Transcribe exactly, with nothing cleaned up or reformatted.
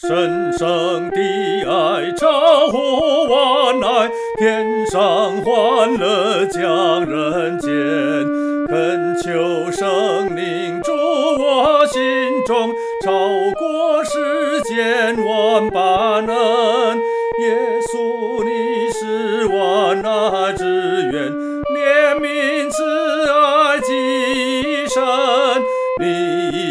神圣的爱超乎万爱，天上欢乐降人间。恳求圣灵住我心中，超过世间万般恩。耶稣，你是万爱之源，怜悯慈爱极深，你